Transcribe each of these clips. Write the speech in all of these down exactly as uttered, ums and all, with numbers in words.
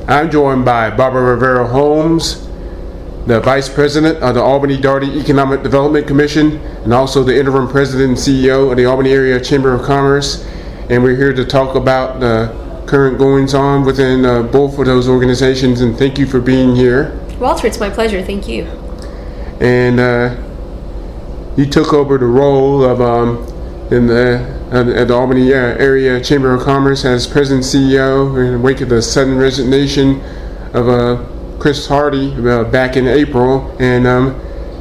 I'm joined by Barbara Rivera Holmes, the Vice President of the Albany-Daugherty Economic Development Commission, and also the Interim President and C E O of the Albany Area Chamber of Commerce. And we're here to talk about the current goings-on within uh, both of those organizations, and thank you for being here. Walter, it's my pleasure. Thank you. And uh, you took over the role of um, in the uh, at the Albany uh, Area Chamber of Commerce as President and C E O in the wake of the sudden resignation of uh, Chris Hardy uh, back in April, and um,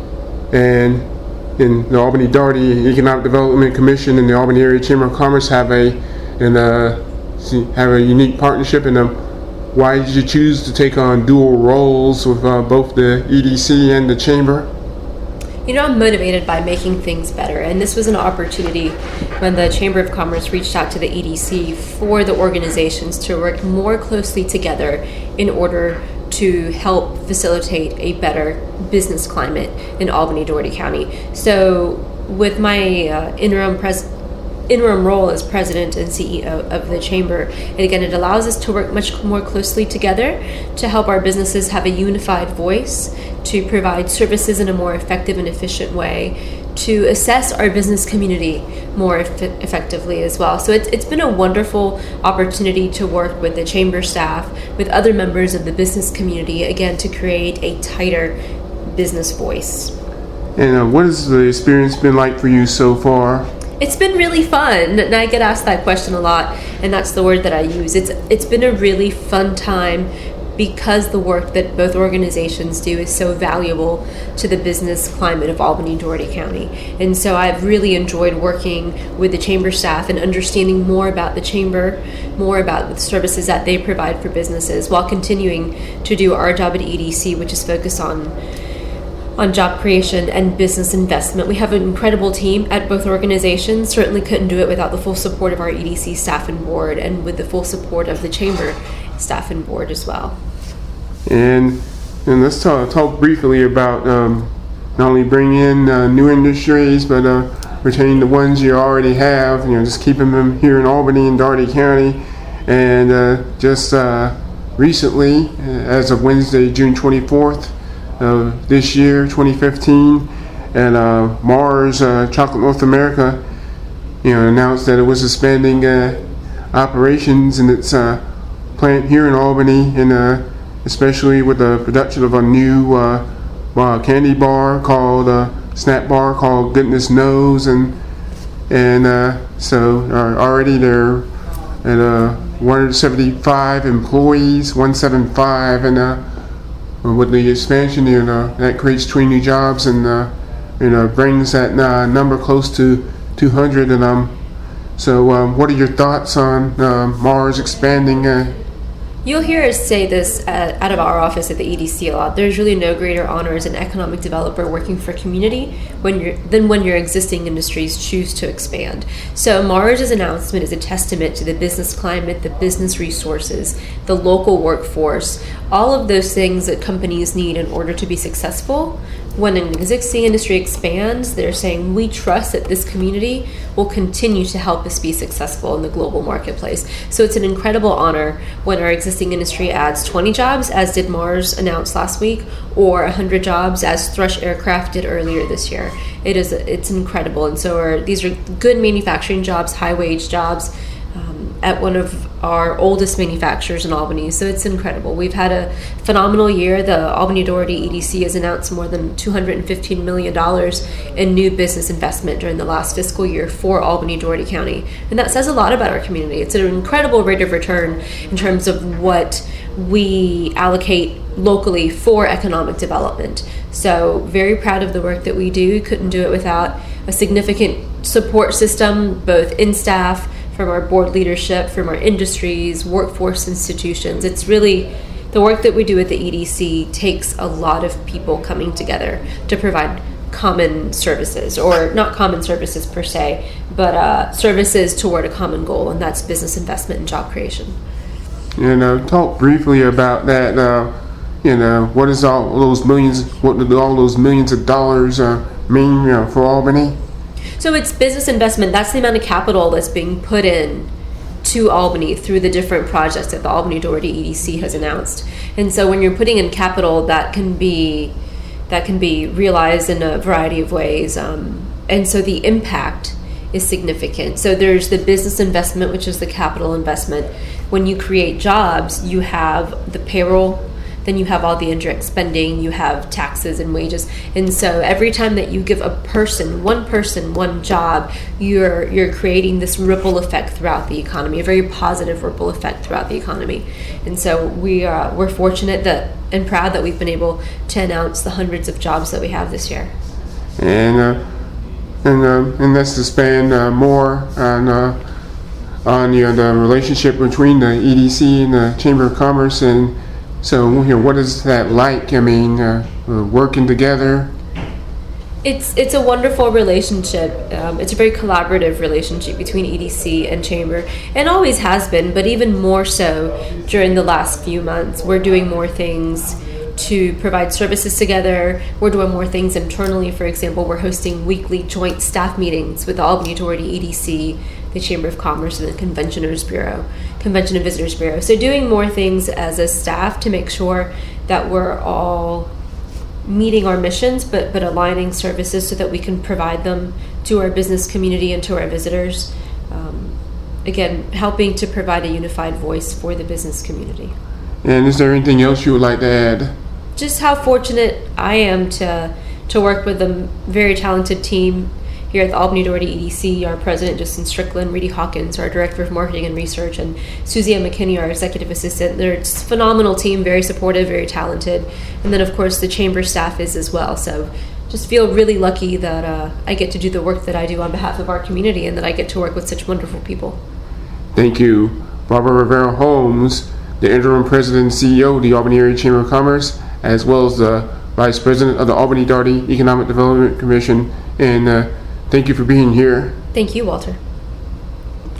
and in the Albany-Daugherty Economic Development Commission and the Albany Area Chamber of Commerce have a and uh, have a unique partnership. And um, why did you choose to take on dual roles with uh, both the E D C and the Chamber? You know, I'm motivated by making things better, and this was an opportunity when the Chamber of Commerce reached out to the E D C for the organizations to work more closely together in order to help facilitate a better business climate in Albany-Daugherty County. So with my uh, interim pres- interim role as President and C E O of the Chamber, and again, it allows us to work much more closely together to help our businesses have a unified voice, to provide services in a more effective and efficient way, to assess our business community more eff- effectively as well. So it's, it's been a wonderful opportunity to work with the Chamber staff, with other members of the business community, again, to create a tighter business voice. And uh, what has the experience been like for you so far? It's been really fun, and I get asked that question a lot, and that's the word that I use. It's It's been a really fun time because the work that both organizations do is so valuable to the business climate of Albany-Daugherty County. And so I've really enjoyed working with the Chamber staff and understanding more about the Chamber, more about the services that they provide for businesses, while continuing to do our job at E D C, which is focused on on job creation and business investment. We have an incredible team at both organizations. Certainly couldn't do it without the full support of our E D C staff and board, and with the full support of the Chamber staff and board as well. And and let's talk, talk briefly about um, not only bringing in uh, new industries, but uh, retaining the ones you already have. You know, just keeping them here in Albany and Daugherty County. And uh, just uh, recently, as of Wednesday, June twenty-fourth of this year, twenty fifteen, and uh, Mars uh, Chocolate North America, you know, announced that it was suspending uh, operations in its uh, plant here in Albany, and uh, especially with the production of a new uh, uh, candy bar called uh, snack bar called Goodness Knows, and and uh, so uh, already they're at uh, one hundred seventy-five employees, one seventy-five, and uh, with the expansion, you know, that creates twenty new jobs, and uh, you know, brings that uh, number close to two hundred. And um, so, um, what are your thoughts on uh, Mars expanding? Uh, You'll hear us say this uh, out of our office at the E D C a lot. There's really no greater honor as an economic developer working for community when you're, than when your existing industries choose to expand. So Mars' announcement is a testament to the business climate, the business resources, the local workforce, all of those things that companies need in order to be successful. When an existing industry expands, they're saying, we trust that this community will continue to help us be successful in the global marketplace. So it's an incredible honor when our existing industry adds twenty jobs, as did Mars announce last week, or one hundred jobs, as Thrush Aircraft did earlier this year. It is, it's incredible. And so are, these are good manufacturing jobs, high-wage jobs, um, at one of our oldest manufacturers in Albany. So it's incredible. We've had a phenomenal year. The Albany-Daugherty E D C has announced more than two hundred fifteen million dollars in new business investment during the last fiscal year for Albany-Daugherty County. And that says a lot about our community. It's an incredible rate of return in terms of what we allocate locally for economic development. So very proud of the work that we do. Couldn't do it without a significant support system, both in staff, from our board leadership, from our industries, workforce institutions. It's really, the work that we do at the E D C takes a lot of people coming together to provide common services, or not common services per se, but uh, services toward a common goal, and that's business investment and job creation. And uh, talk briefly about that. Uh, you know, what does all those millions, what do all those millions of dollars uh, mean, you know, for Albany? So it's business investment. That's the amount of capital that's being put in to Albany through the different projects that the Albany-Doherty E D C has announced. And so when you're putting in capital, that can be that can be realized in a variety of ways. Um, and so the impact is significant. So there's the business investment, which is the capital investment. When you create jobs, you have the payroll, then you have all the indirect spending, you have taxes and wages. And so every time that you give a person, one person, one job, you're you're creating this ripple effect throughout the economy, a very positive ripple effect throughout the economy. And so we are we're fortunate that and proud that we've been able to announce the hundreds of jobs that we have this year. And uh, and uh, and let's expand uh, more on uh, on you know, the relationship between the E D C and the Chamber of Commerce. And so, you know, what is that like? I mean, uh, working together. It's it's a wonderful relationship. Um, it's a very collaborative relationship between E D C and Chamber, and always has been, but even more so during the last few months. We're doing more things to provide services together. We're doing more things internally. For example, we're hosting weekly joint staff meetings with the Albany-Doherty E D C, the Chamber of Commerce, and the Conventioners Bureau, Convention and Visitors Bureau. So doing more things as a staff to make sure that we're all meeting our missions, but, but aligning services so that we can provide them to our business community and to our visitors. Um, again, helping to provide a unified voice for the business community. And is there anything else you would like to add? Just how fortunate I am to to work with a very talented team here at the Albany-Doherty E D C, our president, Justin Strickland, Reedy Hawkins, our director of marketing and research, and Susie Ann McKinney, our executive assistant. They're just a phenomenal team, very supportive, very talented. And then, of course, the chamber staff is as well. So just feel really lucky that uh, I get to do the work that I do on behalf of our community and that I get to work with such wonderful people. Thank you. Barbara Rivera Holmes, the interim president and C E O of the Albany Area Chamber of Commerce, as well as the vice president of the Albany-Doherty Economic Development Commission. And uh, thank you for being here. Thank you, Walter.